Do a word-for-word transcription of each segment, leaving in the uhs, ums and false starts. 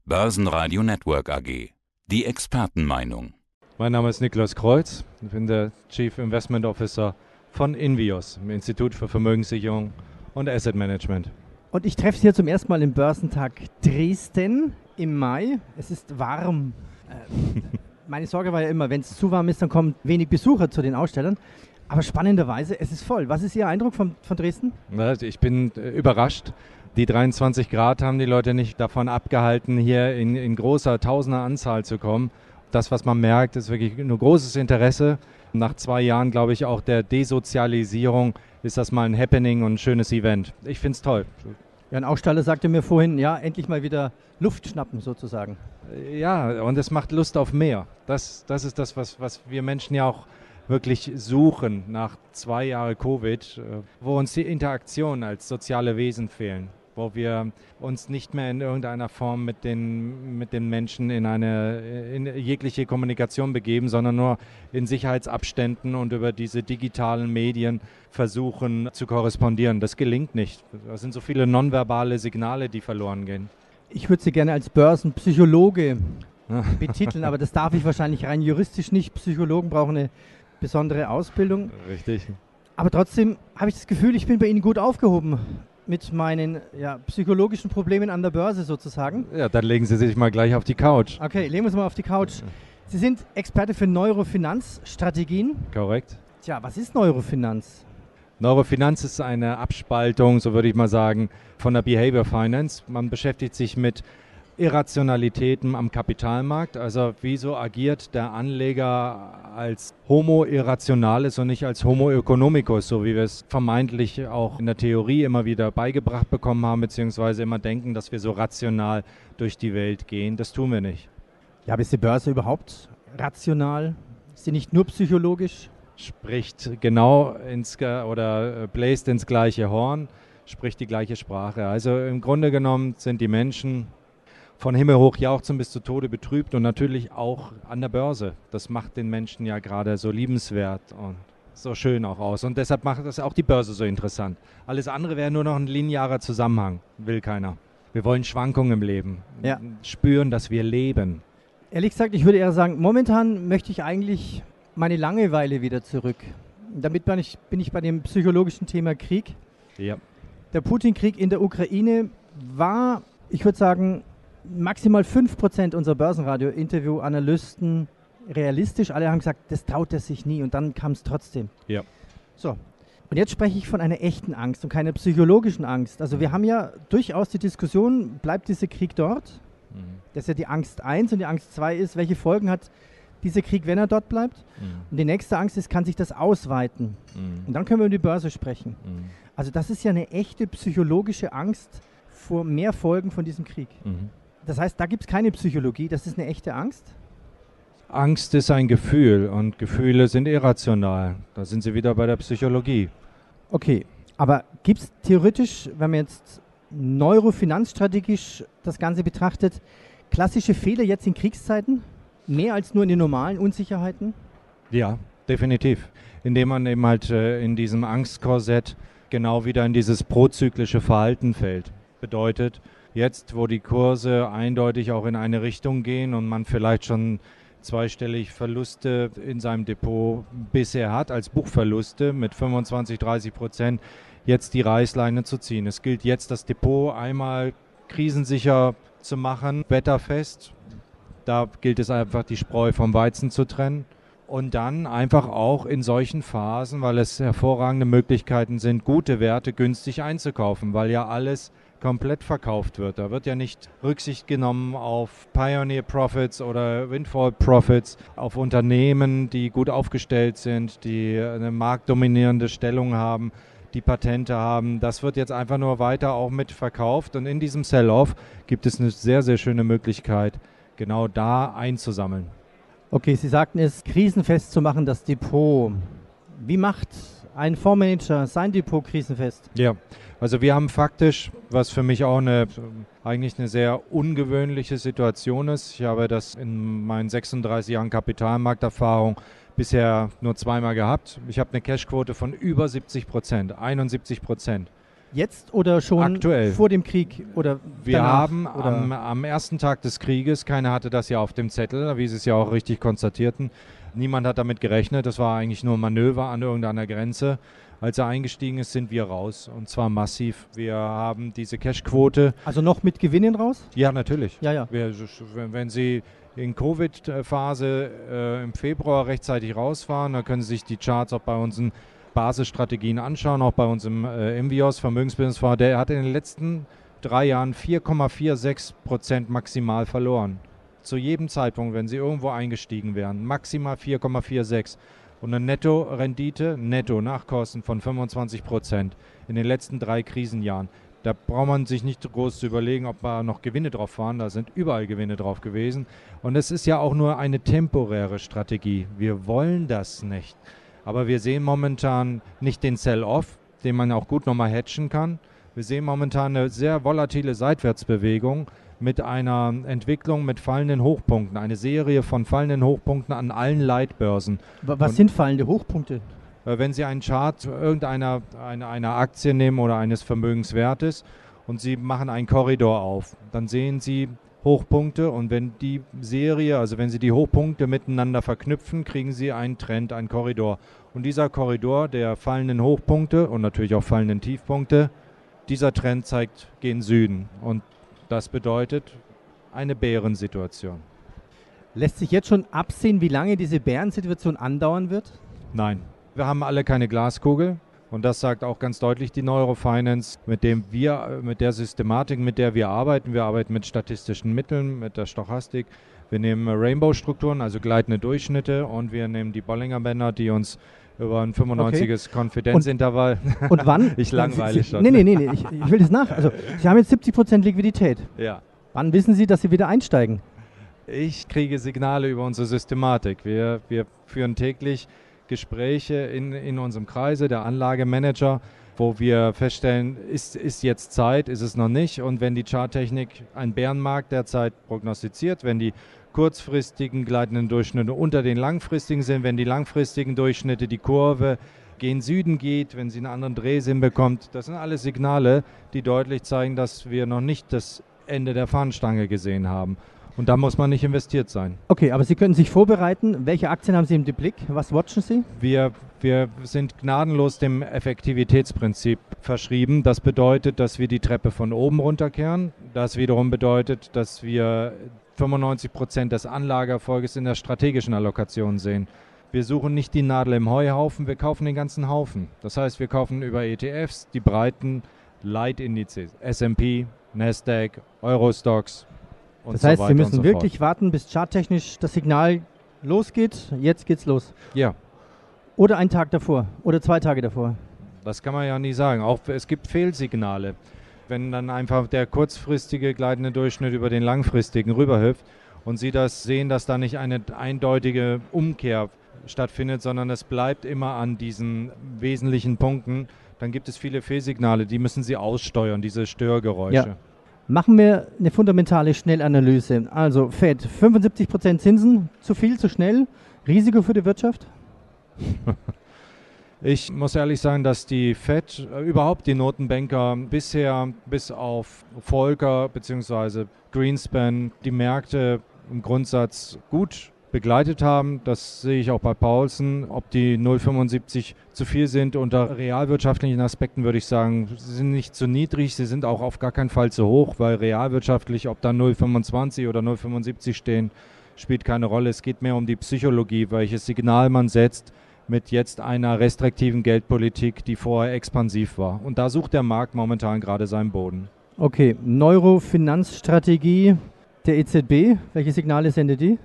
Börsenradio Network A G. Die Expertenmeinung. Mein Name ist Niklas Kreuz. Ich bin der Chief Investment Officer von Invios, dem Institut für Vermögenssicherung und Asset Management. Und ich treffe Sie hier zum ersten Mal im Börsentag Dresden im Mai. Es ist warm. Äh, meine Sorge war ja immer, wenn es zu warm ist, dann kommen wenig Besucher zu den Ausstellern. Aber spannenderweise, es ist voll. Was ist Ihr Eindruck von, von Dresden? Ich bin äh, überrascht. Die dreiundzwanzig Grad haben die Leute nicht davon abgehalten, hier in, in großer Tausenderanzahl zu kommen. Das, was man merkt, ist wirklich ein großes Interesse. Nach zwei Jahren, glaube ich, auch der Desozialisierung ist das mal ein Happening und ein schönes Event. Ich finde es toll. Ja, ein Aussteller sagte mir vorhin, ja, endlich mal wieder Luft schnappen sozusagen. Ja, und es macht Lust auf mehr. Das, das ist das, was, was wir Menschen ja auch wirklich suchen nach zwei Jahren Covid, wo uns die Interaktion als soziale Wesen fehlen, wo wir uns nicht mehr in irgendeiner Form mit den, mit den Menschen in eine in jegliche Kommunikation begeben, sondern nur in Sicherheitsabständen und über diese digitalen Medien versuchen zu korrespondieren. Das gelingt nicht. Das sind so viele nonverbale Signale, die verloren gehen. Ich würde Sie gerne als Börsenpsychologe betiteln, aber das darf ich wahrscheinlich rein juristisch nicht. Psychologen brauchen eine besondere Ausbildung. Richtig. Aber trotzdem habe ich das Gefühl, ich bin bei Ihnen gut aufgehoben mit meinen ja, psychologischen Problemen an der Börse sozusagen. Ja, dann legen Sie sich mal gleich auf die Couch. Okay, legen wir uns mal auf die Couch. Sie sind Experte für Neurofinanzstrategien. Korrekt. Tja, was ist Neurofinanz? Neurofinanz ist eine Abspaltung, so würde ich mal sagen, von der Behavior Finance. Man beschäftigt sich mit Irrationalitäten am Kapitalmarkt, also wieso agiert der Anleger als Homo irrationalis und nicht als Homo economicus, so wie wir es vermeintlich auch in der Theorie immer wieder beigebracht bekommen haben, beziehungsweise immer denken, dass wir so rational durch die Welt gehen. Das tun wir nicht. Ja, aber ist die Börse überhaupt rational? Ist sie nicht nur psychologisch? Spricht genau ins oder bläst ins gleiche Horn, spricht die gleiche Sprache. Also im Grunde genommen sind die Menschen von Himmel hoch jauchzen bis zu Tode betrübt und natürlich auch an der Börse. Das macht den Menschen ja gerade so liebenswert und so schön auch aus. Und deshalb macht das auch die Börse so interessant. Alles andere wäre nur noch ein linearer Zusammenhang, will keiner. Wir wollen Schwankungen im Leben, ja. Spüren, dass wir leben. Ehrlich gesagt, ich würde eher sagen, momentan möchte ich eigentlich meine Langeweile wieder zurück. Damit bin ich, bin ich bei dem psychologischen Thema Krieg. Ja. Der Putin-Krieg in der Ukraine war, ich würde sagen, maximal fünf Prozent unserer Börsenradio-Interview-Analysten realistisch. Alle haben gesagt, das traut er sich nie und dann kam es trotzdem. Ja. So, und jetzt spreche ich von einer echten Angst und keiner psychologischen Angst. Also wir haben ja durchaus die Diskussion, bleibt dieser Krieg dort? Mhm. Das ist ja die Angst eins und die Angst zwei ist, welche Folgen hat dieser Krieg, wenn er dort bleibt? Mhm. Und die nächste Angst ist, kann sich das ausweiten? Mhm. Und dann können wir über die Börse sprechen. Mhm. Also das ist ja eine echte psychologische Angst vor mehr Folgen von diesem Krieg. Mhm. Das heißt, da gibt es keine Psychologie, das ist eine echte Angst? Angst ist ein Gefühl und Gefühle sind irrational. Da sind Sie wieder bei der Psychologie. Okay, aber gibt es theoretisch, wenn man jetzt neurofinanzstrategisch das Ganze betrachtet, klassische Fehler jetzt in Kriegszeiten? Mehr als nur in den normalen Unsicherheiten? Ja, definitiv. Indem man eben halt äh, in diesem Angstkorsett genau wieder in dieses prozyklische Verhalten fällt. Bedeutet, jetzt, wo die Kurse eindeutig auch in eine Richtung gehen und man vielleicht schon zweistellig Verluste in seinem Depot bisher hat, als Buchverluste mit fünfundzwanzig, dreißig Prozent, jetzt die Reißleine zu ziehen. Es gilt jetzt, das Depot einmal krisensicher zu machen, wetterfest. Da gilt es einfach, die Spreu vom Weizen zu trennen. Und dann einfach auch in solchen Phasen, weil es hervorragende Möglichkeiten sind, gute Werte günstig einzukaufen, weil ja alles komplett verkauft wird. Da wird ja nicht Rücksicht genommen auf Pioneer Profits oder Windfall Profits, auf Unternehmen, die gut aufgestellt sind, die eine marktdominierende Stellung haben, die Patente haben. Das wird jetzt einfach nur weiter auch mit verkauft und in diesem Sell-Off gibt es eine sehr, sehr schöne Möglichkeit, genau da einzusammeln. Okay, Sie sagten es, krisenfest zu machen, das Depot. Wie macht ein Fondsmanager sein Depot krisenfest? Ja, also wir haben faktisch, was für mich auch eine, eigentlich eine sehr ungewöhnliche Situation ist. Ich habe das in meinen sechsunddreißig Jahren Kapitalmarkterfahrung bisher nur zweimal gehabt. Ich habe eine Cashquote von über siebzig Prozent, einundsiebzig Prozent. Jetzt oder schon aktuell. Vor dem Krieg oder Wir danach, haben oder? Am, am ersten Tag des Krieges, keiner hatte das ja auf dem Zettel, wie Sie es ja auch richtig konstatierten, niemand hat damit gerechnet, das war eigentlich nur ein Manöver an irgendeiner Grenze. Als er eingestiegen ist, sind wir raus und zwar massiv. Wir haben diese Cash-Quote. Also noch mit Gewinnen raus? Ja, natürlich. Ja, ja. Wir, wenn Sie in Covid-Phase äh, im Februar rechtzeitig rausfahren, dann können Sie sich die Charts auch bei unseren Basisstrategien anschauen, auch bei uns im äh, Envios, Vermögensbusinessfonds. Der hat in den letzten drei Jahren vier Komma sechsundvierzig Prozent maximal verloren. Zu jedem Zeitpunkt, wenn Sie irgendwo eingestiegen wären, maximal vier Komma sechsundvierzig. Und eine Netto-Rendite, netto nach Kosten von fünfundzwanzig Prozent in den letzten drei Krisenjahren. Da braucht man sich nicht groß zu überlegen, ob da noch Gewinne drauf waren. Da sind überall Gewinne drauf gewesen. Und es ist ja auch nur eine temporäre Strategie. Wir wollen das nicht. Aber wir sehen momentan nicht den Sell-Off, den man auch gut nochmal hatchen kann. Wir sehen momentan eine sehr volatile Seitwärtsbewegung mit einer Entwicklung mit fallenden Hochpunkten. Eine Serie von fallenden Hochpunkten an allen Leitbörsen. Was Und sind fallende Hochpunkte? Wenn Sie einen Chart irgendeiner einer, einer Aktie nehmen oder eines Vermögenswertes und Sie machen einen Korridor auf, dann sehen Sie Hochpunkte und wenn die Serie, also wenn Sie die Hochpunkte miteinander verknüpfen, kriegen Sie einen Trend, einen Korridor. Und dieser Korridor der fallenden Hochpunkte und natürlich auch fallenden Tiefpunkte, dieser Trend zeigt gen Süden und das bedeutet eine Bärensituation. Lässt sich jetzt schon absehen, wie lange diese Bärensituation andauern wird? Nein. Wir haben alle keine Glaskugel und das sagt auch ganz deutlich die Neurofinance, mit dem wir, mit der Systematik, mit der wir arbeiten. Wir arbeiten mit statistischen Mitteln, mit der Stochastik. Wir nehmen Rainbow-Strukturen, also gleitende Durchschnitte und wir nehmen die Bollinger Bänder, die uns über ein fünfundneunziges okay. Konfidenzintervall. Und, und wann? Ich langweile schon. Nee, nee, nee, nee. Ich, ich will das nach. Also, Sie haben jetzt siebzig Prozent Liquidität. Ja. Wann wissen Sie, dass Sie wieder einsteigen? Ich kriege Signale über unsere Systematik. Wir, wir führen täglich Gespräche in, in unserem Kreise, der Anlagemanager, wo wir feststellen, ist, ist jetzt Zeit, ist es noch nicht. Und wenn die Charttechnik einen Bärenmarkt derzeit prognostiziert, wenn die kurzfristigen gleitenden Durchschnitte unter den langfristigen sind, wenn die langfristigen Durchschnitte die Kurve gen Süden geht, wenn sie einen anderen Drehsinn bekommt, das sind alles Signale, die deutlich zeigen, dass wir noch nicht das Ende der Fahnenstange gesehen haben. Und da muss man nicht investiert sein. Okay, aber Sie können sich vorbereiten. Welche Aktien haben Sie im Blick? Was watchen Sie? Wir, wir sind gnadenlos dem Effektivitätsprinzip verschrieben. Das bedeutet, dass wir die Treppe von oben runterkehren. Das wiederum bedeutet, dass wir fünfundneunzig Prozent des Anlageerfolges in der strategischen Allokation sehen. Wir suchen nicht die Nadel im Heuhaufen, wir kaufen den ganzen Haufen. Das heißt, wir kaufen über E T Fs die breiten Leitindizes, S and P, Nasdaq, Eurostoxx. Und das heißt, so Sie müssen so wirklich fort. warten, bis charttechnisch das Signal losgeht. Jetzt geht's los. Ja. Oder einen Tag davor oder zwei Tage davor. Das kann man ja nie sagen. Auch es gibt Fehlsignale. Wenn dann einfach der kurzfristige gleitende Durchschnitt über den langfristigen rüberhüpft und Sie das sehen, dass da nicht eine eindeutige Umkehr stattfindet, sondern es bleibt immer an diesen wesentlichen Punkten, dann gibt es viele Fehlsignale, die müssen Sie aussteuern, diese Störgeräusche. Ja. Machen wir eine fundamentale Schnellanalyse. Also Fed, fünfundsiebzig Prozent Zinsen, zu viel, zu schnell, Risiko für die Wirtschaft? Ich muss ehrlich sagen, dass die Fed, äh, überhaupt die Notenbanker bisher bis auf Volcker bzw. Greenspan die Märkte im Grundsatz gut begleitet haben. Das sehe ich auch bei Paulsen. Ob die null Komma fünfundsiebzig zu viel sind, unter realwirtschaftlichen Aspekten würde ich sagen, sie sind nicht zu niedrig, sie sind auch auf gar keinen Fall zu hoch, weil realwirtschaftlich, ob da null Komma fünfundzwanzig oder null Komma fünfundsiebzig stehen, spielt keine Rolle. Es geht mehr um die Psychologie, welches Signal man setzt mit jetzt einer restriktiven Geldpolitik, die vorher expansiv war. Und da sucht der Markt momentan gerade seinen Boden. Okay, Neurofinanzstrategie der E Z B, welche Signale sendet die?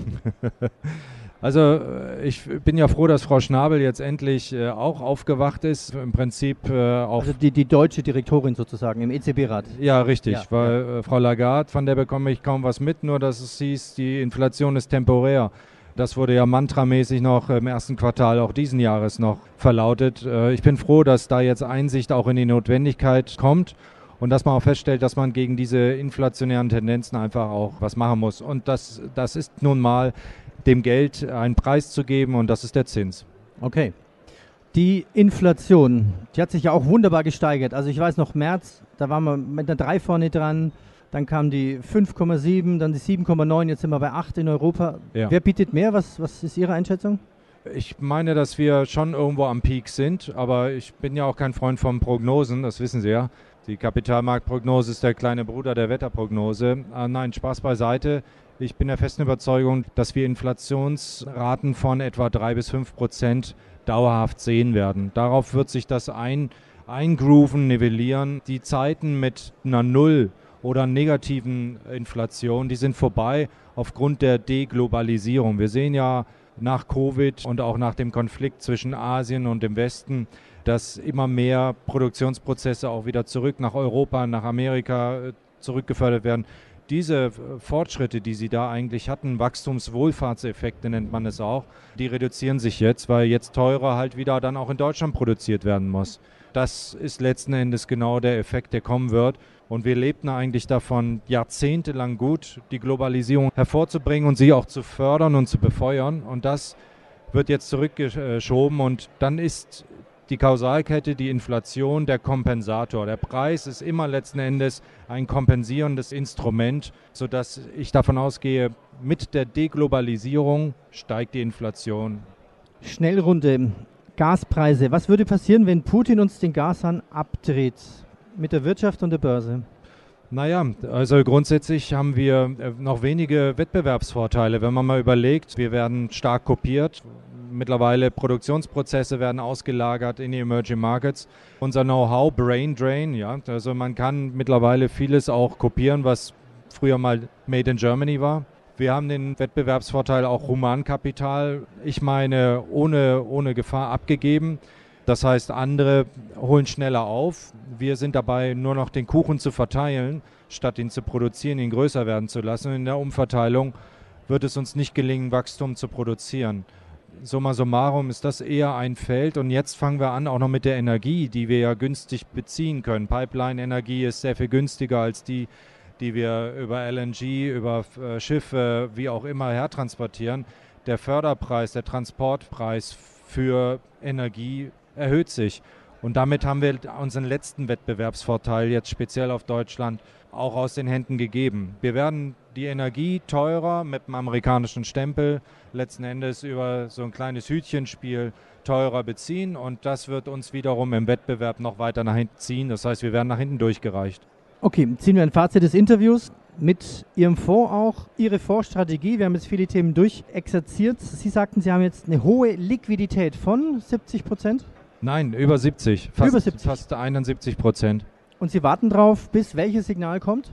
Also ich bin ja froh, dass Frau Schnabel jetzt endlich äh, auch aufgewacht ist. Im Prinzip äh, auch also die, die deutsche Direktorin sozusagen im E Z B-Rat. Ja, richtig, ja, weil ja. Äh, Frau Lagarde, von der bekomme ich kaum was mit, nur dass es hieß, die Inflation ist temporär. Das wurde ja mantramäßig noch im ersten Quartal auch diesen Jahres noch verlautet. Äh, ich bin froh, dass da jetzt Einsicht auch in die Notwendigkeit kommt. Und dass man auch feststellt, dass man gegen diese inflationären Tendenzen einfach auch was machen muss. Und das, das ist nun mal dem Geld einen Preis zu geben und das ist der Zins. Okay. Die Inflation, die hat sich ja auch wunderbar gesteigert. Also ich weiß noch, März, da waren wir mit einer drei vorne dran, dann kam die fünf Komma sieben, dann die sieben Komma neun, jetzt sind wir bei acht in Europa. Ja. Wer bietet mehr? Was, was ist Ihre Einschätzung? Ich meine, dass wir schon irgendwo am Peak sind, aber ich bin ja auch kein Freund von Prognosen, das wissen Sie ja. Die Kapitalmarktprognose ist der kleine Bruder der Wetterprognose. Äh, nein, Spaß beiseite. Ich bin der festen Überzeugung, dass wir Inflationsraten von etwa drei bis fünf Prozent dauerhaft sehen werden. Darauf wird sich das ein, eingrooven, nivellieren. Die Zeiten mit einer Null- oder negativen Inflation, die sind vorbei aufgrund der Deglobalisierung. Wir sehen ja nach Covid und auch nach dem Konflikt zwischen Asien und dem Westen, dass immer mehr Produktionsprozesse auch wieder zurück nach Europa, nach Amerika zurückgefördert werden. Diese Fortschritte, die sie da eigentlich hatten, Wachstumswohlfahrtseffekte nennt man es auch, die reduzieren sich jetzt, weil jetzt teurer halt wieder dann auch in Deutschland produziert werden muss. Das ist letzten Endes genau der Effekt, der kommen wird. Und wir lebten eigentlich davon, jahrzehntelang gut die Globalisierung hervorzubringen und sie auch zu fördern und zu befeuern. Und das wird jetzt zurückgeschoben und dann ist die Kausalkette, die Inflation, der Kompensator. Der Preis ist immer letzten Endes ein kompensierendes Instrument, sodass ich davon ausgehe, mit der Deglobalisierung steigt die Inflation. Schnellrunde, Gaspreise. Was würde passieren, wenn Putin uns den Gashahn abdreht mit der Wirtschaft und der Börse? Naja, also grundsätzlich haben wir noch wenige Wettbewerbsvorteile. Wenn man mal überlegt, wir werden stark kopiert. Mittlerweile Produktionsprozesse werden ausgelagert in die Emerging Markets. Unser Know-how, Brain Drain, ja, also man kann mittlerweile vieles auch kopieren, was früher mal Made in Germany war. Wir haben den Wettbewerbsvorteil auch Humankapital, ich meine, ohne, ohne Gefahr abgegeben. Das heißt, andere holen schneller auf. Wir sind dabei, nur noch den Kuchen zu verteilen, statt ihn zu produzieren, ihn größer werden zu lassen. In der Umverteilung wird es uns nicht gelingen, Wachstum zu produzieren. Summa summarum ist das eher ein Feld. Und jetzt fangen wir an, auch noch mit der Energie, die wir ja günstig beziehen können. Pipeline-Energie ist sehr viel günstiger als die, die wir über L N G, über äh, Schiffe, wie auch immer hertransportieren. Der Förderpreis, der Transportpreis für Energie erhöht sich. Und damit haben wir unseren letzten Wettbewerbsvorteil jetzt speziell auf Deutschland auch aus den Händen gegeben. Wir werden die Energie teurer mit dem amerikanischen Stempel, letzten Endes über so ein kleines Hütchenspiel teurer beziehen und das wird uns wiederum im Wettbewerb noch weiter nach hinten ziehen. Das heißt, wir werden nach hinten durchgereicht. Okay, ziehen wir ein Fazit des Interviews mit Ihrem Fonds auch, Ihre Fondsstrategie. Wir haben jetzt viele Themen durchexerziert. Sie sagten, Sie haben jetzt eine hohe Liquidität von siebzig Prozent? Nein, über siebzig. Fast, über siebzig. Fast einundsiebzig Prozent. Und Sie warten drauf, bis welches Signal kommt?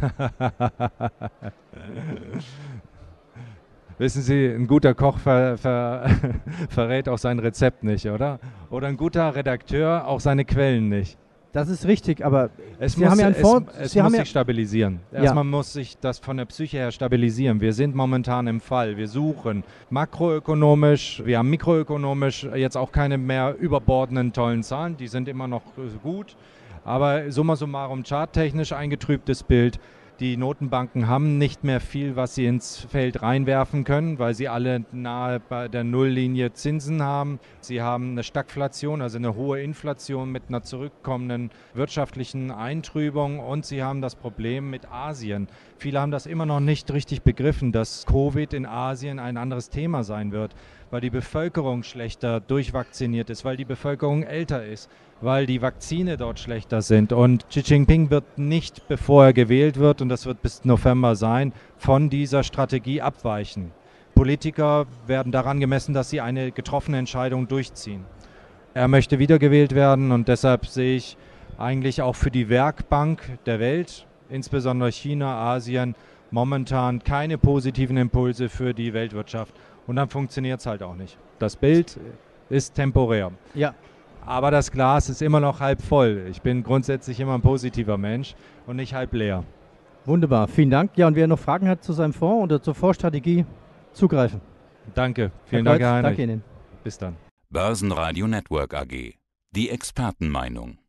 Wissen Sie, ein guter Koch ver, ver, verrät auch sein Rezept nicht, oder? Oder ein guter Redakteur auch seine Quellen nicht. Das ist richtig, aber es Sie muss, haben ja einen Fonds, es, es Sie muss haben sich ja stabilisieren. Ja. Erstmal muss sich das von der Psyche her stabilisieren. Wir sind momentan im Fall. Wir suchen makroökonomisch, wir haben mikroökonomisch jetzt auch keine mehr überbordenden tollen Zahlen. Die sind immer noch gut. Aber summa summarum charttechnisch eingetrübtes Bild. Die Notenbanken haben nicht mehr viel, was sie ins Feld reinwerfen können, weil sie alle nahe bei der Nulllinie Zinsen haben. Sie haben eine Stagflation, also eine hohe Inflation mit einer zurückkommenden wirtschaftlichen Eintrübung und sie haben das Problem mit Asien. Viele haben das immer noch nicht richtig begriffen, dass Covid in Asien ein anderes Thema sein wird, weil die Bevölkerung schlechter durchvacciniert ist, weil die Bevölkerung älter ist, weil die Vakzine dort schlechter sind. Und Xi Jinping wird nicht, bevor er gewählt wird, und das wird bis November sein, von dieser Strategie abweichen. Politiker werden daran gemessen, dass sie eine getroffene Entscheidung durchziehen. Er möchte wiedergewählt werden und deshalb sehe ich eigentlich auch für die Werkbank der Welt, insbesondere China, Asien, momentan keine positiven Impulse für die Weltwirtschaft. Und dann funktioniert es halt auch nicht. Das Bild ist temporär. Ja. Aber das Glas ist immer noch halb voll. Ich bin grundsätzlich immer ein positiver Mensch und nicht halb leer. Wunderbar, vielen Dank. Ja, und wer noch Fragen hat zu seinem Fonds oder zur Fondsstrategie, zugreifen. Danke, vielen Herr Dank, Kreuz, Herr Heinrich. danke Ihnen. Bis dann. Börsenradio Network A G. Die Expertenmeinung.